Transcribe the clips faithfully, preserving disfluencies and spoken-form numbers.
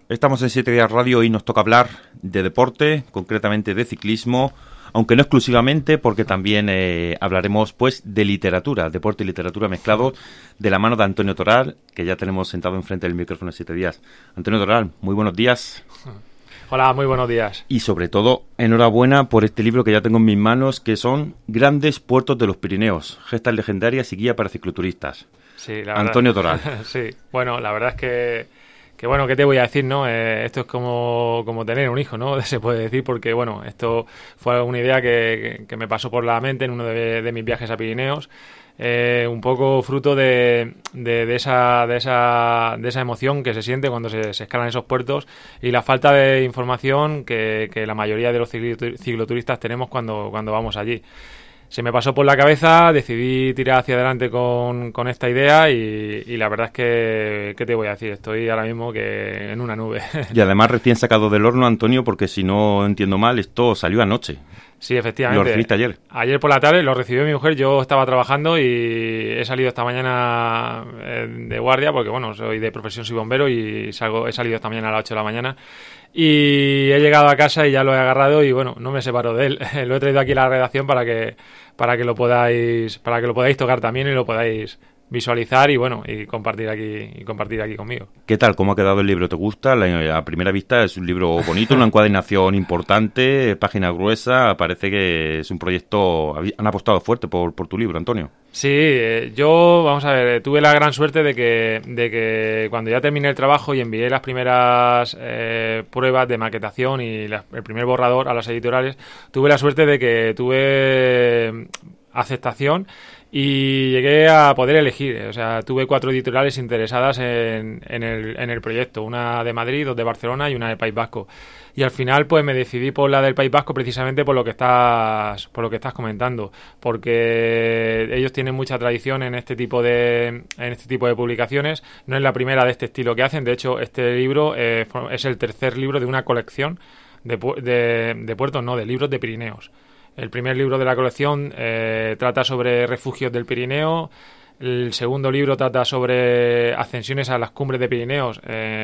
Estamos en Siete Días Radio y nos toca hablar de deporte, concretamente de ciclismo, aunque no exclusivamente, porque también eh, hablaremos pues de literatura, deporte y literatura mezclados, de la mano de Antonio Toral, que ya tenemos sentado enfrente del micrófono de Siete Días. Antonio Toral, muy buenos días. Hola, muy buenos días. Y sobre todo, enhorabuena por este libro que ya tengo en mis manos, que son Grandes Puertos de los Pirineos, gestas legendarias y guía para cicloturistas. Sí, la Antonio verdad. Toral. Sí, bueno, la verdad es que, que bueno, ¿qué te voy a decir, no? Eh, esto es como, como tener un hijo, ¿no? Se puede decir, porque, bueno, esto fue una idea que, que, que me pasó por la mente en uno de, de mis viajes a Pirineos. Eh, un poco fruto de, de, de, esa, de, esa, de esa emoción que se siente cuando se, se escalan esos puertos y la falta de información que, que la mayoría de los cicloturistas tenemos cuando, cuando vamos allí. Se me pasó por la cabeza, decidí tirar hacia adelante con, con esta idea y, y la verdad es que, ¿qué te voy a decir? Estoy ahora mismo que en una nube. Y además recién sacado del horno, Antonio, porque si no entiendo mal, esto salió anoche. Sí, efectivamente. ¿Lo recibiste ayer? Ayer por la tarde lo recibió mi mujer, yo estaba trabajando y he salido esta mañana de guardia, porque bueno, soy de profesión, soy bombero y salgo, he salido esta mañana a las ocho de la mañana y he llegado a casa y ya lo he agarrado y bueno, no me separo de él. Lo he traído aquí a la redacción para que, para que lo podáis, para que lo podáis tocar también y lo podáis visualizar y bueno, y compartir aquí y compartir aquí conmigo. ¿Qué tal? ¿Cómo ha quedado el libro? ¿Te gusta? La, a primera vista es un libro bonito, una encuadernación importante, página gruesa, parece que es un proyecto... Han apostado fuerte por, por tu libro, Antonio. Sí, eh, yo, vamos a ver, tuve la gran suerte de que, de que cuando ya terminé el trabajo y envié las primeras eh, pruebas de maquetación y la, el primer borrador a las editoriales, tuve la suerte de que tuve aceptación y llegué a poder elegir. O sea, tuve cuatro editoriales interesadas en, en, el, en el proyecto, una de Madrid, dos de Barcelona y una del País Vasco. Y al final pues me decidí por la del País Vasco precisamente por lo que estás por lo que estás comentando, porque ellos tienen mucha tradición en este tipo de en este tipo de publicaciones. No es la primera de este estilo que hacen. De hecho, este libro eh, es el tercer libro de una colección de, de, de puertos, no, de libros de Pirineos. El primer libro de la colección eh, trata sobre refugios del Pirineo. El segundo libro trata sobre ascensiones a las cumbres de Pirineos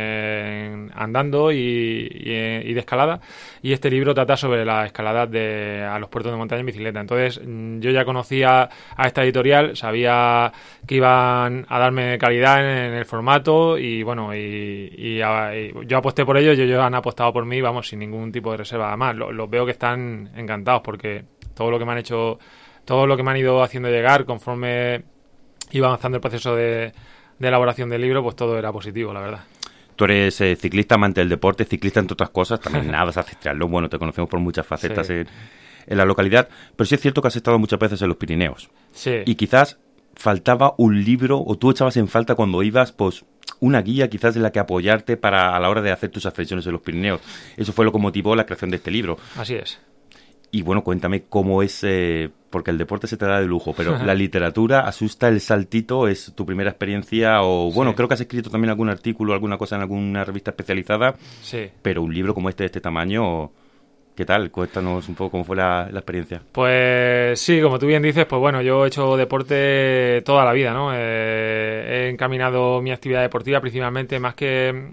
eh, andando y, y, y de escalada. Y este libro trata sobre la escalada de, a los puertos de montaña en bicicleta. Entonces yo ya conocía a esta editorial, sabía que iban a darme calidad en, en el formato y bueno, y, y, a, y yo aposté por ellos y ellos han apostado por mí, vamos, sin ningún tipo de reserva. Además, los lo veo que están encantados porque todo lo que me han hecho, todo lo que me han ido haciendo llegar conforme iba avanzando el proceso de, de elaboración del libro, pues todo era positivo, la verdad. Tú eres eh, ciclista, amante del deporte, ciclista entre otras cosas, también nadas, haces triatlón, bueno, te conocemos por muchas facetas sí. en, en la localidad, pero sí es cierto que has estado muchas veces en los Pirineos. Sí. Y quizás faltaba un libro, o tú echabas en falta cuando ibas, pues una guía quizás en la que apoyarte para a la hora de hacer tus ascensiones en los Pirineos. Eso fue lo que motivó la creación de este libro. Así es. Y bueno, cuéntame cómo es, eh, porque el deporte se te da de lujo, pero la literatura, asusta el saltito, ¿es tu primera experiencia? O bueno, sí. Creo que has escrito también algún artículo, alguna cosa en alguna revista especializada, sí. Pero un libro como este, de este tamaño, ¿qué tal? Cuéntanos un poco cómo fue la, la experiencia. Pues sí, como tú bien dices, pues bueno, yo he hecho deporte toda la vida, ¿no? Eh, he encaminado mi actividad deportiva principalmente más que...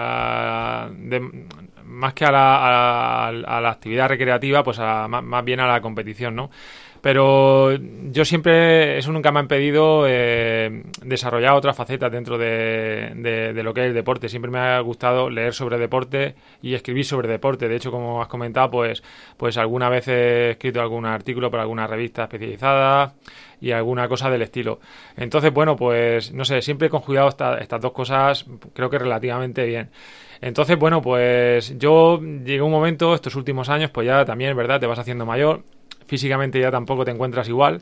Uh, de, más que a la, a, a la actividad recreativa, pues a, más, más bien a la competición, ¿no? Pero yo siempre, eso nunca me ha impedido eh, desarrollar otras facetas dentro de, de, de lo que es el deporte. Siempre me ha gustado leer sobre deporte y escribir sobre deporte. De hecho, como has comentado, pues, pues alguna vez he escrito algún artículo para alguna revista especializada y alguna cosa del estilo. Entonces, bueno, pues no sé, siempre he conjugado esta, estas dos cosas, creo que relativamente bien. Entonces, bueno, pues yo llegué a un momento, estos últimos años, pues ya también, ¿verdad?, te vas haciendo mayor, físicamente ya tampoco te encuentras igual,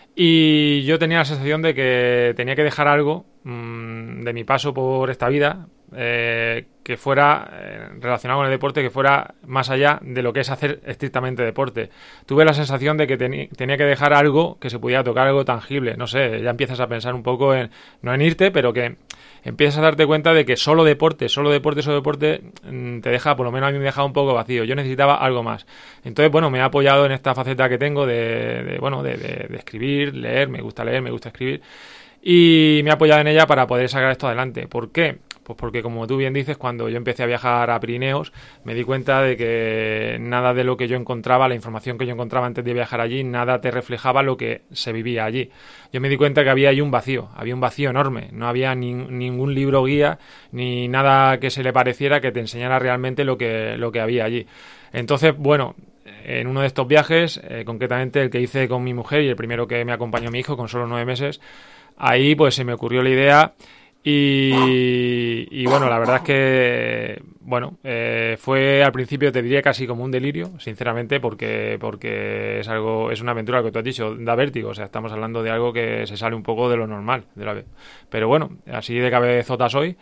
y yo tenía la sensación de que tenía que dejar algo mmm, de mi paso por esta vida, eh, que fuera eh, relacionado con el deporte, que fuera más allá de lo que es hacer estrictamente deporte. Tuve la sensación de que teni- tenía que dejar algo que se pudiera tocar, algo tangible, no sé, ya empiezas a pensar un poco en, no en irte, pero que empiezas a darte cuenta de que solo deporte, solo deporte, solo deporte mmm, te deja, por lo menos a mí me deja un poco vacío. Yo necesitaba algo más. Entonces, bueno, me he apoyado en esta faceta que tengo de, de bueno, de, de, de escribir, leer, me gusta leer, me gusta escribir, y me he apoyado en ella para poder sacar esto adelante. ¿Por qué? Pues porque, como tú bien dices, cuando yo empecé a viajar a Pirineos, me di cuenta de que nada de lo que yo encontraba, la información que yo encontraba antes de viajar allí, nada te reflejaba lo que se vivía allí. Yo me di cuenta que había allí un vacío, había un vacío enorme, no había ni, ningún libro guía, ni nada que se le pareciera que te enseñara realmente lo que, lo que había allí. Entonces, bueno, en uno de estos viajes, eh, concretamente el que hice con mi mujer y el primero que me acompañó mi hijo con solo nueve meses, ahí pues se me ocurrió la idea y, y bueno, la verdad es que bueno, eh, fue al principio te diría casi como un delirio, sinceramente, porque porque es algo, es una aventura que tú has dicho, da vértigo, o sea, estamos hablando de algo que se sale un poco de lo normal, de la, pero bueno, así de cabezota soy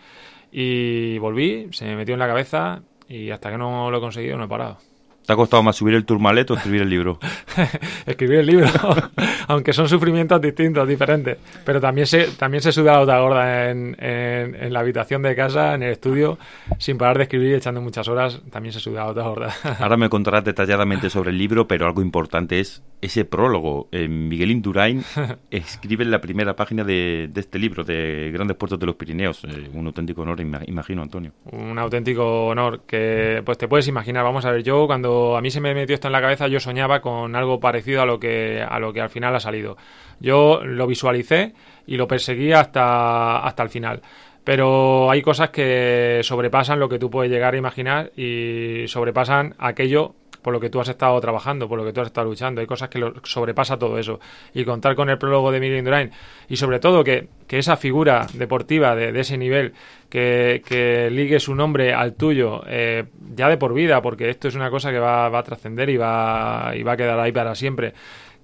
y volví, se me metió en la cabeza y hasta que no lo he conseguido no he parado. ¿Te ha costado más subir el Tourmalet o escribir el libro? Escribir el libro, aunque son sufrimientos distintos, diferentes. Pero también se también se suda la gota gorda en, en, en la habitación de casa, en el estudio, sin parar de escribir y echando muchas horas, también se suda la gota gorda. Ahora me contarás detalladamente sobre el libro, pero algo importante es ese prólogo. Eh, Miguel Indurain escribe en la primera página de, de este libro, de Grandes Puertos de los Pirineos. Eh, un auténtico honor, imagino, Antonio. Un auténtico honor que, pues te puedes imaginar. Vamos a ver, yo cuando a mí se me metió esto en la cabeza, yo soñaba con algo parecido a lo que a lo que al final ha salido. Yo lo visualicé y lo perseguí hasta, hasta el final. Pero hay cosas que sobrepasan lo que tú puedes llegar a imaginar y sobrepasan aquello por lo que tú has estado trabajando, por lo que tú has estado luchando. Hay cosas que lo sobrepasa todo eso. Y contar con el prólogo de Miguel Indurain y sobre todo que, que esa figura deportiva de, de ese nivel que, que ligue su nombre al tuyo eh, ya de por vida, porque esto es una cosa que va, va a trascender y va, y va a quedar ahí para siempre.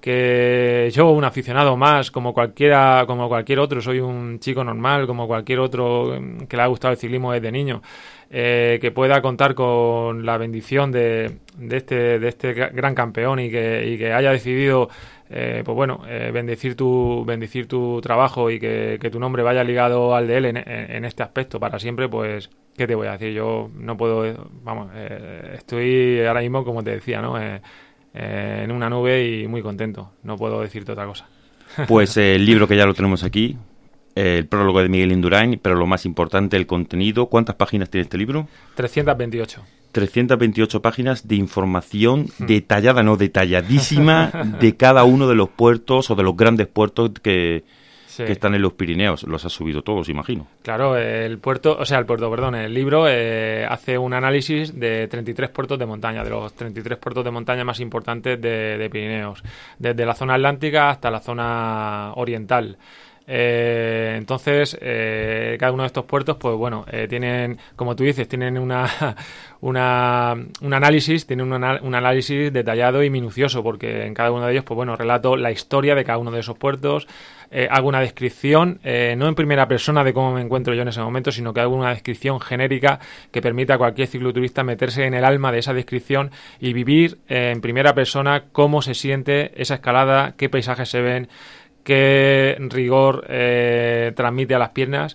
Que yo, un aficionado más, como cualquiera, como cualquier otro, soy un chico normal, como cualquier otro que le ha gustado el ciclismo desde niño, eh, que pueda contar con la bendición de, de este, de este gran campeón y que, y que haya decidido, eh, pues bueno, eh, bendecir tu, bendecir tu trabajo y que, que tu nombre vaya ligado al de él en, en, en este aspecto para siempre, pues ¿qué te voy a decir? Yo no puedo, vamos, eh, estoy ahora mismo, como te decía, ¿no? Eh, Eh, en una nube y muy contento, no puedo decirte otra cosa. Pues eh, el libro que ya lo tenemos aquí, eh, el prólogo de Miguel Indurain, pero lo más importante, el contenido. ¿Cuántas páginas tiene este libro? trescientas veintiocho. trescientas veintiocho páginas de información hmm. detallada, no detalladísima, de cada uno de los puertos o de los grandes puertos que... Sí. que están en los Pirineos. Los has subido todos, imagino. Claro, el puerto, o sea, el puerto, perdón, el libro eh, hace un análisis de treinta y tres puertos de montaña, de los treinta y tres puertos de montaña más importantes de, de Pirineos, desde la zona atlántica hasta la zona oriental. Eh, entonces, eh, cada uno de estos puertos, pues bueno, eh, tienen, como tú dices, tienen una, una un análisis, tienen un, anal- un análisis detallado y minucioso, porque en cada uno de ellos, pues bueno, relato la historia de cada uno de esos puertos, eh, hago una descripción, eh, no en primera persona de cómo me encuentro yo en ese momento, sino que hago una descripción genérica que permita a cualquier cicloturista meterse en el alma de esa descripción y vivir eh, en primera persona cómo se siente esa escalada, qué paisajes se ven, qué rigor eh, transmite a las piernas,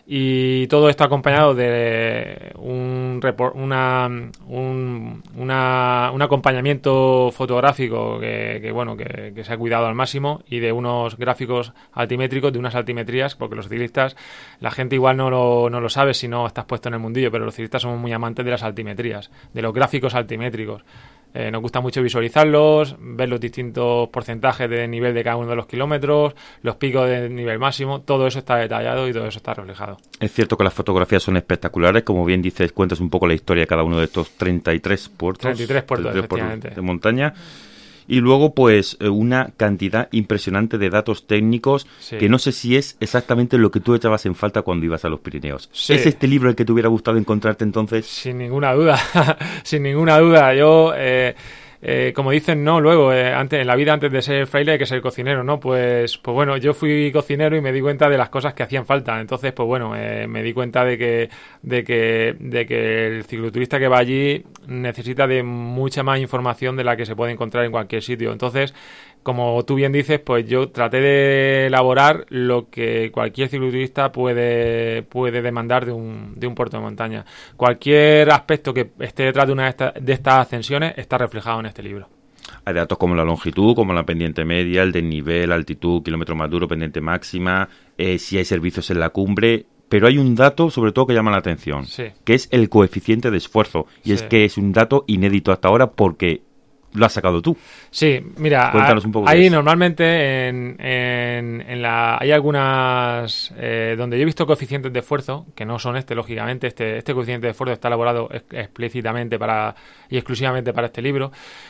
y todo esto acompañado de un, repor- una, un, una, un acompañamiento fotográfico que, que bueno que, que se ha cuidado al máximo, y de unos gráficos altimétricos, de unas altimetrías, porque los ciclistas, la gente igual no lo, no lo sabe si no estás puesto en el mundillo, pero los ciclistas somos muy amantes de las altimetrías, de los gráficos altimétricos. Eh, nos gusta mucho visualizarlos, ver los distintos porcentajes de nivel de cada uno de los kilómetros, los picos de nivel máximo, todo eso está detallado y todo eso está reflejado. Es cierto que las fotografías son espectaculares, como bien dices, cuentas un poco la historia de cada uno de estos treinta y tres puertos, treinta y tres puertos, treinta y tres efectivamente, puertos de montaña. Y luego, pues, una cantidad impresionante de datos técnicos, sí, que no sé si es exactamente lo que tú echabas en falta cuando ibas a los Pirineos. Sí. ¿Es este libro el que te hubiera gustado encontrarte entonces? Sin ninguna duda, sin ninguna duda. Yo... Eh... Eh, como dicen, no, luego, eh, antes, en la vida antes de ser fraile hay que ser cocinero, ¿no? Pues, pues bueno, yo fui cocinero y me di cuenta de las cosas que hacían falta. Entonces, pues bueno, eh, me di cuenta de que, de que, de que el cicloturista que va allí necesita de mucha más información de la que se puede encontrar en cualquier sitio. Entonces, como tú bien dices, pues yo traté de elaborar lo que cualquier cicloturista puede, puede demandar de un, de un puerto de montaña. Cualquier aspecto que esté detrás de una de, esta, de estas ascensiones está reflejado en este libro. Hay datos como la longitud, como la pendiente media, el desnivel, altitud, kilómetro más duro, pendiente máxima, eh, si hay servicios en la cumbre. pero hay un dato sobre todo que llama la atención, sí. que es el coeficiente de esfuerzo. Y Sí. es que es un dato inédito hasta ahora porque lo has sacado tú. Sí, mira, Cuéntanos un poco ahí qué es. normalmente en, en, en la hay algunas eh, donde yo he visto coeficientes de esfuerzo, que no son este, lógicamente, este, este coeficiente de esfuerzo está elaborado ex- explícitamente para y exclusivamente para este libro.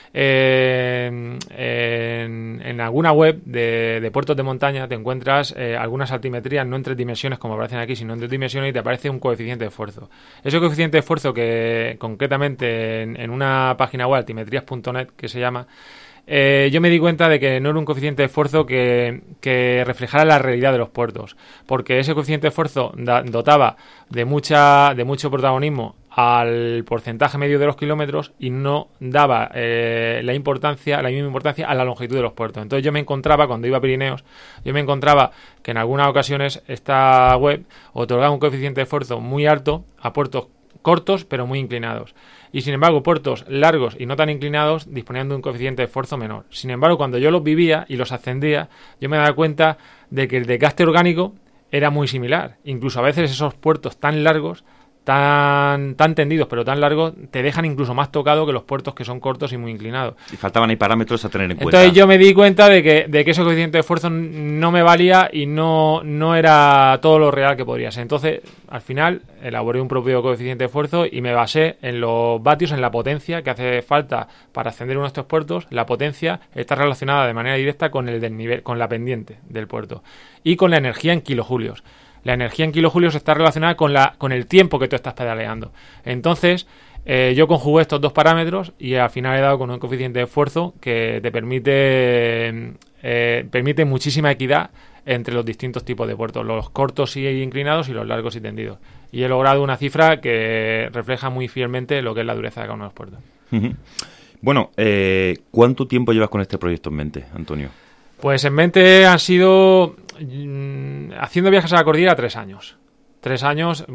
Eh, en, en alguna web de, de puertos de montaña te encuentras eh, algunas altimetrías, no en tres dimensiones como aparecen aquí, sino en tres dimensiones y te aparece un coeficiente de esfuerzo. Ese coeficiente de esfuerzo que concretamente en, en una página web, altimetrías punto net, que se llama, eh, yo me di cuenta de que no era un coeficiente de esfuerzo que, que reflejara la realidad de los puertos, porque ese coeficiente de esfuerzo da, dotaba de mucha de mucho protagonismo al porcentaje medio de los kilómetros y no daba eh, la importancia, la misma importancia a la longitud de los puertos. Entonces yo me encontraba, cuando iba a Pirineos, yo me encontraba que en algunas ocasiones esta web otorgaba un coeficiente de esfuerzo muy alto a puertos cortos pero muy inclinados. Y sin embargo, puertos largos y no tan inclinados disponían de un coeficiente de esfuerzo menor. Sin embargo, cuando yo los vivía y los ascendía, yo me daba cuenta de que el desgaste orgánico era muy similar. Incluso a veces esos puertos tan largos, tan, tan tendidos pero tan largos, te dejan incluso más tocado que los puertos que son cortos y muy inclinados. Y faltaban ahí parámetros a tener en cuenta. Entonces yo me di cuenta de que, de que ese coeficiente de esfuerzo no me valía y no, no era todo lo real que podría ser. Entonces, al final, elaboré un propio coeficiente de esfuerzo y me basé en los vatios, en la potencia que hace falta para ascender uno de estos puertos. La potencia está relacionada de manera directa con el desnivel, con la pendiente del puerto y con la energía en kilojulios. La energía en kilojulios está relacionada con, la, con el tiempo que tú estás pedaleando. Entonces, eh, yo conjugué estos dos parámetros y al final he dado con un coeficiente de esfuerzo que te permite, eh, permite muchísima equidad entre los distintos tipos de puertos, los cortos y inclinados y los largos y tendidos. Y he logrado una cifra que refleja muy fielmente lo que es la dureza de cada uno de los puertos. Uh-huh. Bueno, eh, ¿cuánto tiempo llevas con este proyecto en mente, Antonio? Pues en mente han sido, mmm, haciendo viajes a la cordillera, tres años. Tres años,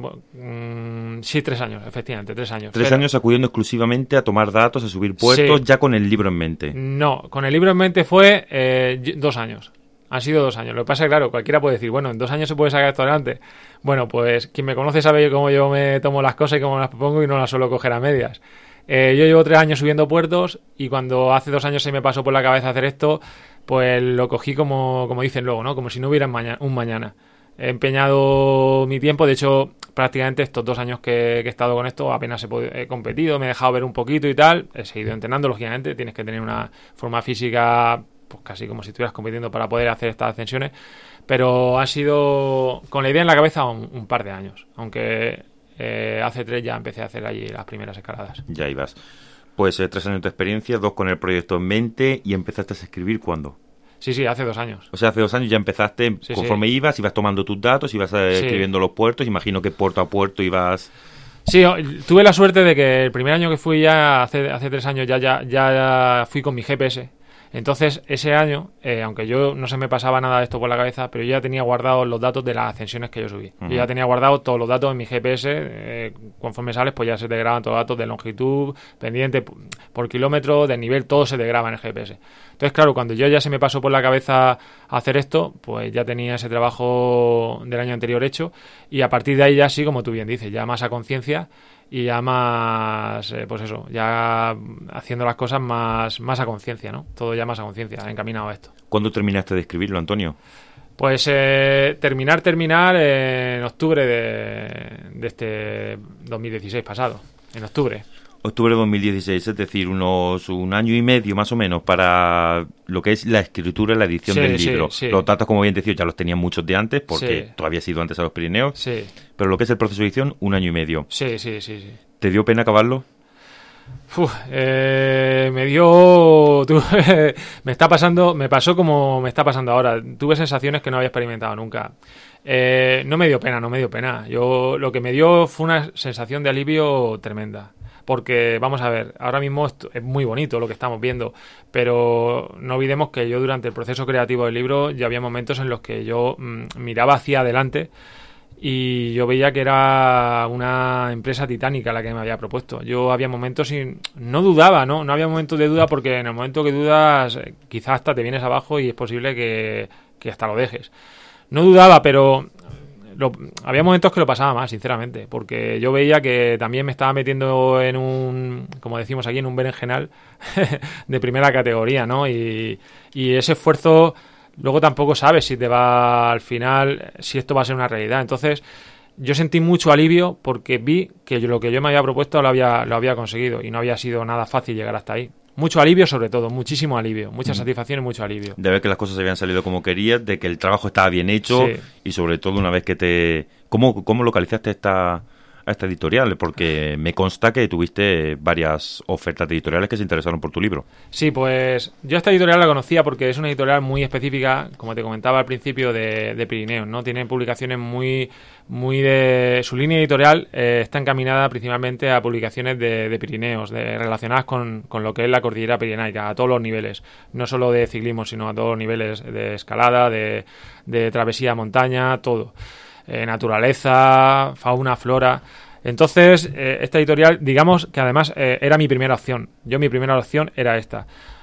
mmm, sí, tres años, efectivamente, tres años. Tres Pero, años acudiendo exclusivamente a tomar datos, a subir puertos, sí. Ya con el libro en mente. No, con el libro en mente fue eh, dos años. Han sido dos años. Lo que pasa es que, claro, cualquiera puede decir, bueno, en dos años se puede sacar esto adelante. Bueno, pues quien me conoce sabe cómo yo me tomo las cosas y cómo me las propongo y no las suelo coger a medias. Eh, yo llevo tres años subiendo puertos y cuando hace dos años se me pasó por la cabeza hacer esto, pues lo cogí como, como dicen luego, ¿no? Como si no hubiera mañana, un mañana. He empeñado mi tiempo, de hecho, prácticamente estos dos años que, que he estado con esto apenas he, podido, he competido, me he dejado ver un poquito y tal, he seguido entrenando, lógicamente, tienes que tener una forma física pues casi como si estuvieras compitiendo para poder hacer estas ascensiones, pero ha sido con la idea en la cabeza un, un par de años, aunque eh, hace tres ya empecé a hacer allí las primeras escaladas. Ya ibas. Pues eh, tres años de experiencia, dos con el proyecto en mente y empezaste a escribir ¿cuándo? Sí, sí, hace dos años. O sea, hace dos años ya empezaste, sí, conforme sí. ibas, ibas tomando tus datos, ibas eh, sí. escribiendo los puertos, imagino que puerto a puerto ibas... Sí, tuve la suerte de que el primer año que fui ya, hace, hace tres años, ya, ya, ya fui con mi G P S. Entonces, ese año, eh, aunque yo no se me pasaba nada de esto por la cabeza, pero yo ya tenía guardados los datos de las ascensiones que yo subí. Uh-huh. Yo ya tenía guardados todos los datos en mi G P S, eh, conforme sales, pues ya se te graban todos los datos de longitud, pendiente, por kilómetro, de nivel, todo se te graba en el G P S. Entonces, claro, cuando yo ya se me pasó por la cabeza hacer esto, pues ya tenía ese trabajo del año anterior hecho, y a partir de ahí ya sí, como tú bien dices, ya más a conciencia, y ya más, eh, pues eso, ya haciendo las cosas más, más a conciencia, ¿no? Todo ya más a conciencia, encaminado a esto. ¿Cuándo terminaste de escribirlo, Antonio? Pues eh, terminar, terminar eh, en octubre de, de este dos mil dieciséis pasado, en octubre. Octubre de dos mil dieciséis, es decir, unos un año y medio más o menos para lo que es la escritura y la edición sí, del libro. Sí, sí. Los datos, como bien decía, ya los tenían muchos de antes porque sí. tú habías ido antes a los Pirineos. Sí. Pero lo que es el proceso de edición, un año y medio. Sí, sí, sí. sí. ¿Te dio pena acabarlo? Uf, eh, me dio... Tu, me está pasando, me pasó como me está pasando ahora. Tuve sensaciones que no había experimentado nunca. Eh, no me dio pena, no me dio pena. Yo lo que me dio fue una sensación de alivio tremenda. Porque, vamos a ver, ahora mismo es muy bonito lo que estamos viendo, pero no olvidemos que yo durante el proceso creativo del libro ya había momentos en los que yo mmm, miraba hacia adelante y yo veía que era una empresa titánica la que me había propuesto. Yo había momentos y no dudaba, ¿no? No había momentos de duda porque en el momento que dudas quizás hasta te vienes abajo y es posible que, que hasta lo dejes. No dudaba, pero lo, había momentos que lo pasaba mal, sinceramente, porque yo veía que también me estaba metiendo en un, como decimos aquí, en un berenjenal de primera categoría, ¿no? Y, y ese esfuerzo luego tampoco sabes si te va al final, si esto va a ser una realidad. Entonces yo sentí mucho alivio porque vi que yo, lo que yo me había propuesto lo había, lo había conseguido y no había sido nada fácil llegar hasta ahí. Mucho alivio, sobre todo, muchísimo alivio, mucha mm. satisfacción y mucho alivio. De ver que las cosas habían salido como querías, de que el trabajo estaba bien hecho, sí. Y sobre todo una vez que te... ¿Cómo, cómo localizaste esta, a esta editorial? Porque me consta que tuviste varias ofertas de editoriales que se interesaron por tu libro. Sí, pues yo esta editorial la conocía porque es una editorial muy específica, como te comentaba al principio, de, de Pirineos, ¿no? Tiene publicaciones muy... muy de su línea editorial eh, está encaminada principalmente a publicaciones de, de Pirineos, de, relacionadas con, con lo que es la cordillera pirenaica, a todos los niveles, no solo de ciclismo, sino a todos los niveles de escalada, de, de travesía montaña, todo, eh, naturaleza, fauna, flora. Entonces, eh, esta editorial, digamos que además eh, era mi primera opción. Yo mi primera opción era esta.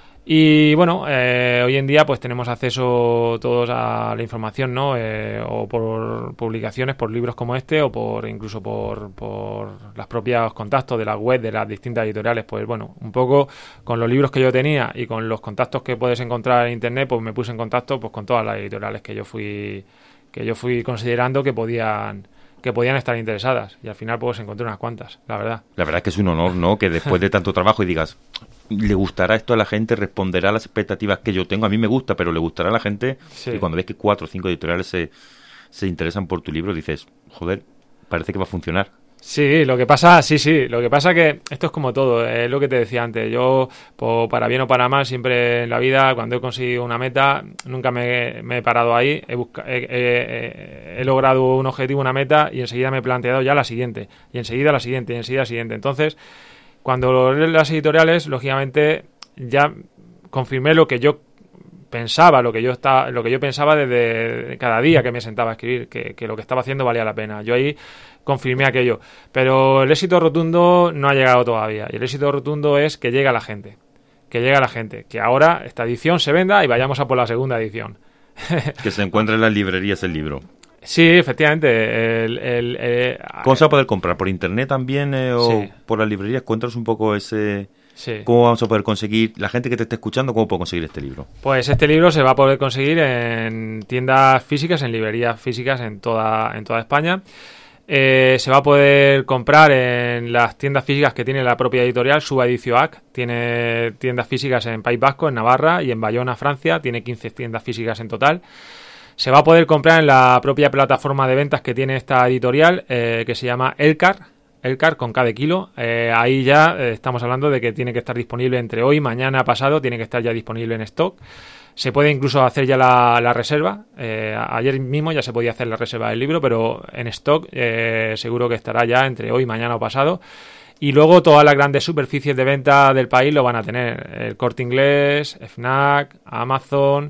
Y bueno, eh, hoy en día pues tenemos acceso todos a la información, ¿no? Eh, o por publicaciones, por libros como este, o por incluso por, por los propios contactos de la web de las distintas editoriales. Pues bueno, un poco con los libros que yo tenía y con los contactos que puedes encontrar en internet, pues me puse en contacto pues con todas las editoriales que yo fui que yo fui considerando que podían que podían estar interesadas, y al final pues encontré unas cuantas, la verdad. La verdad es que es un honor, ¿no? Que después de tanto trabajo y digas, ¿le gustará esto a la gente? ¿Responderá a las expectativas que yo tengo? A mí me gusta, pero ¿le gustará a la gente? Sí. Y cuando ves que cuatro o cinco editoriales se, se interesan por tu libro, dices, joder, parece que va a funcionar. Sí, lo que pasa, sí, sí, lo que pasa que esto es como todo, es lo que te decía antes. Yo, pues, para bien o para mal, siempre en la vida, cuando he conseguido una meta, nunca me, me he parado ahí, he, busca, he, he, he logrado un objetivo, una meta, y enseguida me he planteado ya la siguiente, y enseguida la siguiente, y enseguida la siguiente. Entonces, cuando lees las editoriales, lógicamente, ya confirmé lo que yo pensaba, lo que yo estaba, lo que yo pensaba desde cada día que me sentaba a escribir, que, que lo que estaba haciendo valía la pena. Yo ahí confirmé aquello, pero el éxito rotundo no ha llegado todavía, y el éxito rotundo es que llegue a la gente, que llegue a la gente, que ahora esta edición se venda y vayamos a por la segunda edición. Que se encuentre en las librerías el libro. Sí, efectivamente. El, el, el, ¿Cómo se va a poder comprar? ¿Por internet también eh, o sí. por las librerías? Cuéntanos un poco ese... Sí. ¿Cómo vamos a poder conseguir, la gente que te esté escuchando, cómo puede conseguir este libro? Pues este libro se va a poder conseguir en tiendas físicas, en librerías físicas en toda, en toda España. Eh, se va a poder comprar en las tiendas físicas que tiene la propia editorial, Suba Edicioac. Tiene tiendas físicas en País Vasco, en Navarra y en Bayona, Francia. Tiene quince tiendas físicas en total. Se va a poder comprar en la propia plataforma de ventas que tiene esta editorial, eh, que se llama Elcar. Elcar con K de kilo, eh, ahí ya eh, estamos hablando de que tiene que estar disponible entre hoy, mañana, pasado, tiene que estar ya disponible en stock. Se puede incluso hacer ya la, la reserva, eh, ayer mismo ya se podía hacer la reserva del libro, pero en stock eh, seguro que estará ya entre hoy, mañana o pasado. Y luego todas las grandes superficies de venta del país lo van a tener, el Corte Inglés, Fnac, Amazon...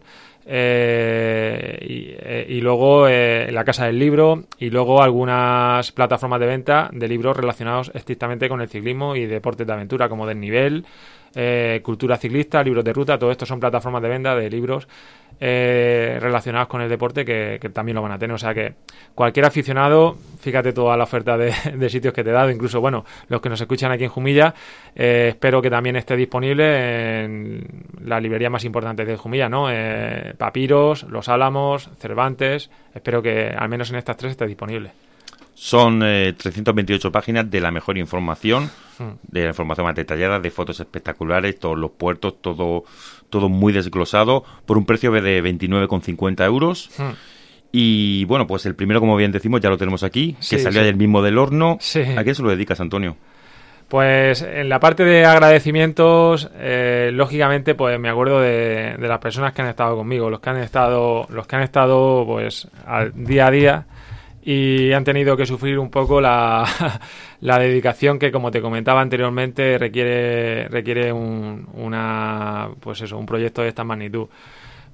Eh, y, eh, y luego eh, la Casa del Libro, y luego algunas plataformas de venta de libros relacionados estrictamente con el ciclismo y deportes de aventura, como Desnivel, eh, Cultura Ciclista, Libros de Ruta. Todo esto son plataformas de venta de libros eh, relacionados con el deporte que, que también lo van a tener. O sea que cualquier aficionado, fíjate toda la oferta de, de sitios que te he dado, incluso bueno, los que nos escuchan aquí en Jumilla, eh, espero que también esté disponible en la librería más importante de Jumilla, ¿no? Eh, Papiros, Los Álamos, Cervantes. Espero que al menos en estas tres esté disponible. Son eh, trescientas veintiocho páginas de la mejor información, de la información más detallada, de fotos espectaculares, todos los puertos, todo todo muy desglosado, por un precio de veintinueve con cincuenta euros. Hmm. Y bueno, pues el primero, como bien decimos, ya lo tenemos aquí, sí, que salió sí. ayer mismo del horno. Sí. ¿A qué se lo dedicas, Antonio? Pues en la parte de agradecimientos, eh, lógicamente, pues me acuerdo de, de las personas que han estado conmigo, los que han estado, los que han estado, pues, al día a día, y han tenido que sufrir un poco la, la dedicación que, como te comentaba anteriormente, requiere requiere un, una, pues eso, un proyecto de esta magnitud.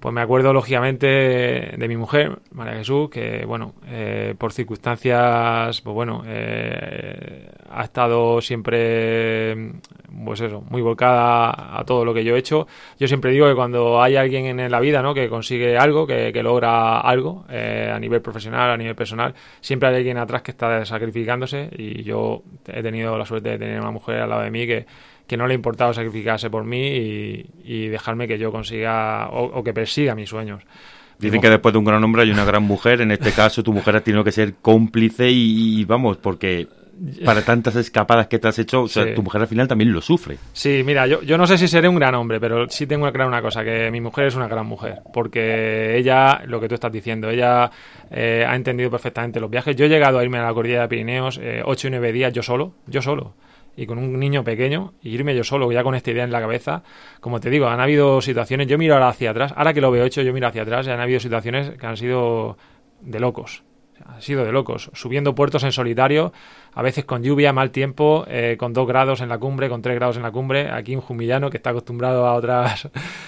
Pues me acuerdo, lógicamente, de mi mujer, María Jesús, que, bueno, eh, por circunstancias, pues bueno, eh, ha estado siempre, pues eso, muy volcada a todo lo que yo he hecho. Yo siempre digo que cuando hay alguien en la vida, ¿no?, que consigue algo, que, que logra algo, eh, a nivel profesional, a nivel personal, siempre hay alguien atrás que está sacrificándose, y yo he tenido la suerte de tener una mujer al lado de mí que que no le ha importado sacrificarse por mí y, y dejarme que yo consiga o, o que persiga mis sueños. Dicen que después de un gran hombre hay una gran mujer. En este caso, tu mujer ha tenido que ser cómplice y, y vamos, porque para tantas escapadas que te has hecho, o sea, sí. Tu mujer al final también lo sufre. Sí, mira, yo, yo no sé si seré un gran hombre, pero sí tengo que aclarar una cosa, que mi mujer es una gran mujer, porque ella, lo que tú estás diciendo, ella eh, ha entendido perfectamente los viajes. Yo he llegado a irme a la cordillera de Pirineos eh, ocho y nueve días yo solo, yo solo. Y con un niño pequeño, y irme yo solo, ya con esta idea en la cabeza. Como te digo, han habido situaciones, yo miro ahora hacia atrás, ahora que lo veo hecho, yo miro hacia atrás, y han habido situaciones que han sido de locos. Ha sido de locos, subiendo puertos en solitario, a veces con lluvia, mal tiempo, eh, con dos grados en la cumbre, con tres grados en la cumbre, aquí un jumillano que está acostumbrado a otras,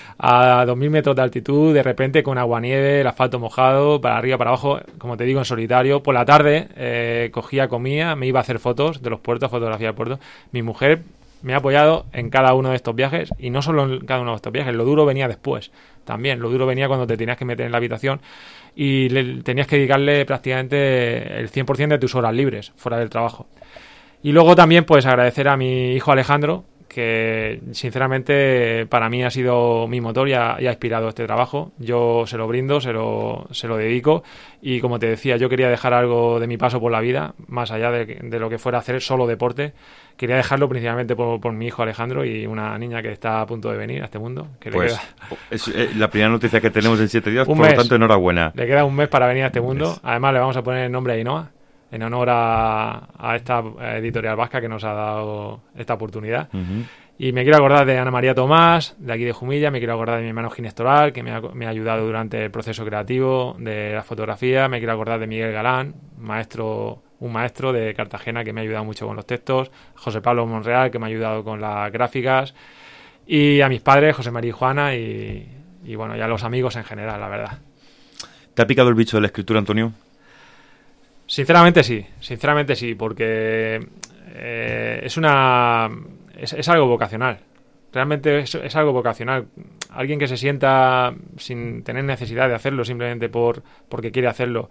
a dos mil metros de altitud, de repente con aguanieve, el asfalto mojado, para arriba, para abajo, como te digo, en solitario. Por la tarde eh, cogía, comía, me iba a hacer fotos de los puertos, fotografía de puertos. Mi mujer me ha apoyado en cada uno de estos viajes, y no solo en cada uno de estos viajes, lo duro venía después, también, lo duro venía cuando te tenías que meter en la habitación y le, tenías que dedicarle prácticamente el cien por ciento de tus horas libres, fuera del trabajo. Y luego también, pues, agradecer a mi hijo Alejandro, que sinceramente para mí ha sido mi motor y ha, y ha inspirado este trabajo. Yo se lo brindo, se lo, se lo dedico, y como te decía, yo quería dejar algo de mi paso por la vida, más allá de, de lo que fuera hacer solo deporte. Quería dejarlo principalmente por, por mi hijo Alejandro y una niña que está a punto de venir a este mundo. Que pues le queda... es eh, la primera noticia que tenemos en siete días, un por mes. Lo tanto, enhorabuena. Le queda un mes para venir a este mundo. Además, le vamos a poner el nombre de Ainhoa, en honor a, a esta editorial vasca que nos ha dado esta oportunidad. Uh-huh. Y me quiero acordar de Ana María Tomás, de aquí de Jumilla. Me quiero acordar de mi hermano Ginés Toral, que me ha, me ha ayudado durante el proceso creativo de la fotografía. Me quiero acordar de Miguel Galán, maestro... un maestro de Cartagena que me ha ayudado mucho con los textos, José Pablo Monreal, que me ha ayudado con las gráficas, y a mis padres, José María y Juana, y, y bueno, y a los amigos en general, la verdad. ¿Te ha picado el bicho de la escritura, Antonio? Sinceramente sí, sinceramente sí, porque eh, es una es, es algo vocacional. Realmente es, es algo vocacional. Alguien que se sienta sin tener necesidad de hacerlo, simplemente por porque quiere hacerlo,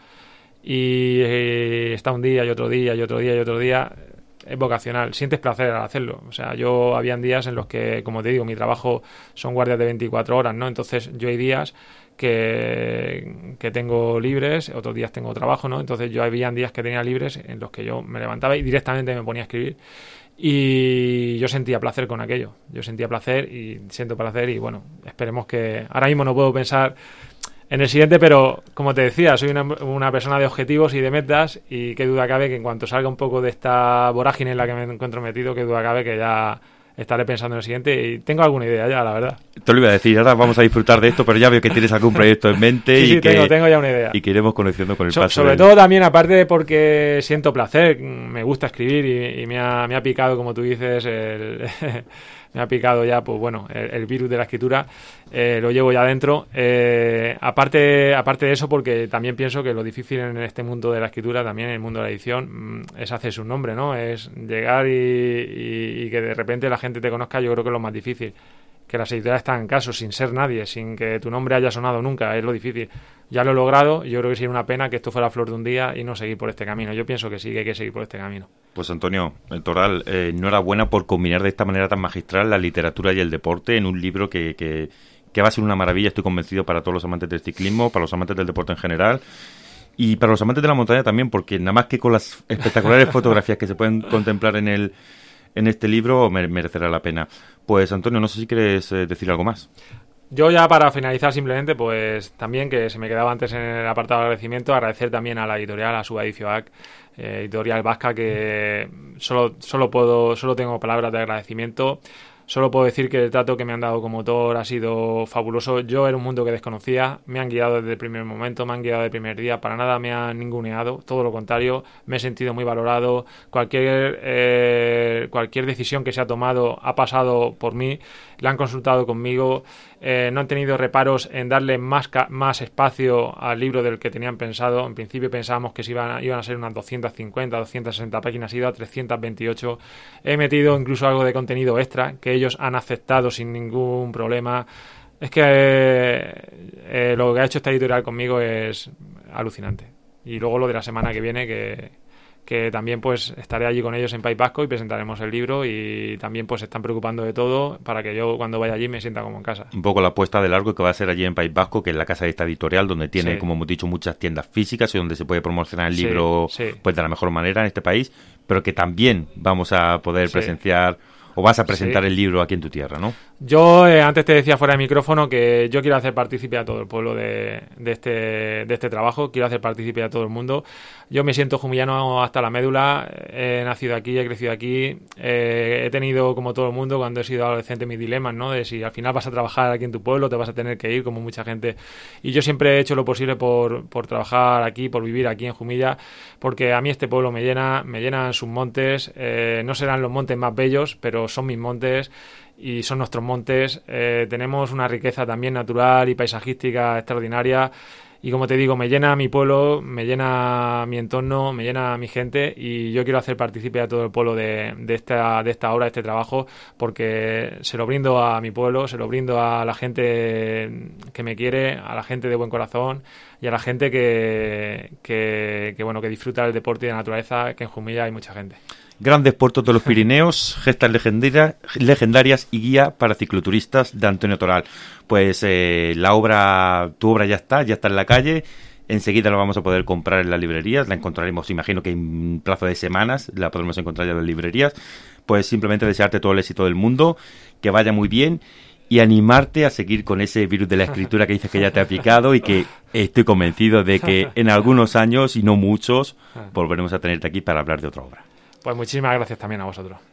y eh, está un día y otro día y otro día y otro día, es vocacional, sientes placer al hacerlo. O sea, yo habían días en los que, como te digo, mi trabajo son guardias de veinticuatro horas, ¿no? Entonces yo hay días que, que tengo libres, otros días tengo trabajo, ¿no? Entonces yo habían días que tenía libres en los que yo me levantaba y directamente me ponía a escribir, y yo sentía placer con aquello, yo sentía placer y siento placer, y bueno, esperemos que... Ahora mismo no puedo pensar en el siguiente, pero como te decía, soy una, una persona de objetivos y de metas, y qué duda cabe que en cuanto salga un poco de esta vorágine en la que me encuentro metido, qué duda cabe que ya estaré pensando en el siguiente, y tengo alguna idea ya, la verdad. Te lo iba a decir, ahora vamos a disfrutar de esto, pero ya veo que tienes algún proyecto en mente. Sí, y sí, que, tengo, tengo ya una idea. Y que iremos conociendo con el so, paso. Sobre del... todo también, aparte de porque siento placer, me gusta escribir, y, y me, ha, me ha picado, como tú dices, el... me ha picado ya, pues bueno, el, el virus de la escritura, eh, lo llevo ya dentro. Eh, aparte, aparte de eso, porque también pienso que lo difícil en este mundo de la escritura, también en el mundo de la edición, es hacerse un nombre, ¿no? Es llegar y, y, y que de repente la gente te conozca. Yo creo que es lo más difícil. Que las editoriales están en caso, sin ser nadie, sin que tu nombre haya sonado nunca, es lo difícil. Ya lo he logrado, yo creo que sería una pena que esto fuera flor de un día y no seguir por este camino. Yo pienso que sí, que hay que seguir por este camino. Pues Antonio, el Toral, eh, enhorabuena por combinar de esta manera tan magistral la literatura y el deporte en un libro que, que, que va a ser una maravilla, estoy convencido, para todos los amantes del ciclismo, para los amantes del deporte en general, y para los amantes de la montaña también, porque nada más que con las espectaculares fotografías que se pueden contemplar en el en este libro merecerá la pena. Pues Antonio, no sé si quieres eh, decir algo más. Yo ya para finalizar simplemente, pues también, que se me quedaba antes en el apartado de agradecimiento, agradecer también a la editorial, a Subedicioac, eh, editorial vasca, que solo solo puedo solo tengo palabras de agradecimiento, Solo puedo decir que el trato que me han dado como autor ha sido fabuloso. Yo era un mundo que desconocía, me han guiado desde el primer momento, me han guiado desde el primer día, para nada me han ninguneado, todo lo contrario, me he sentido muy valorado. Cualquier, eh, cualquier decisión que se ha tomado ha pasado por mí, la han consultado conmigo, eh, no han tenido reparos en darle más, más espacio al libro del que tenían pensado. En principio pensábamos que se iban, iban a ser unas doscientas cincuenta, doscientas sesenta páginas, he ido a trescientas veintiocho. He metido incluso algo de contenido extra que ellos han aceptado sin ningún problema. Es que eh, eh, lo que ha hecho esta editorial conmigo es alucinante. Y luego lo de la semana que viene, que, que también pues estaré allí con ellos en País Vasco y presentaremos el libro, y también pues se están preocupando de todo para que yo cuando vaya allí me sienta como en casa. Un poco la apuesta de largo que va a ser allí en País Vasco, que es la casa de esta editorial, donde tiene, sí, como hemos dicho, muchas tiendas físicas y donde se puede promocionar el libro, sí, sí, pues de la mejor manera en este país, pero que también vamos a poder, sí, presenciar, o vas a presentar, sí, el libro aquí en tu tierra, ¿no? Yo eh, antes te decía fuera de micrófono que yo quiero hacer partícipe a todo el pueblo de, de, este, de este trabajo, quiero hacer partícipe a todo el mundo. Yo me siento jumillano hasta la médula, he nacido aquí, he crecido aquí, eh, he tenido, como todo el mundo, cuando he sido adolescente, mis dilemas, ¿no? De si al final vas a trabajar aquí en tu pueblo, te vas a tener que ir, como mucha gente. Y yo siempre he hecho lo posible por, por trabajar aquí, por vivir aquí en Jumilla, porque a mí este pueblo me llena, me llenan sus montes, eh, no serán los montes más bellos, pero son mis montes y son nuestros montes. Eh, tenemos una riqueza también natural y paisajística extraordinaria, y como te digo, me llena mi pueblo, me llena mi entorno, me llena mi gente, y yo quiero hacer partícipe a todo el pueblo de, de, esta, de esta obra, de este trabajo, porque se lo brindo a mi pueblo, se lo brindo a la gente que me quiere, a la gente de buen corazón y a la gente que, que, que, bueno, que disfruta del deporte y de la naturaleza, que en Jumilla hay mucha gente. Grandes puertos de los Pirineos, gestas legendarias, legendarias y guía para cicloturistas, de Antonio Toral. Pues eh, la obra, tu obra ya está, ya está en la calle. Enseguida la vamos a poder comprar en las librerías. La encontraremos, imagino que en plazo de semanas la podremos encontrar ya en las librerías. Pues simplemente desearte todo el éxito del mundo, que vaya muy bien, y animarte a seguir con ese virus de la escritura que dices que ya te ha picado, y que estoy convencido de que en algunos años, y no muchos, volveremos a tenerte aquí para hablar de otra obra. Pues muchísimas gracias también a vosotros.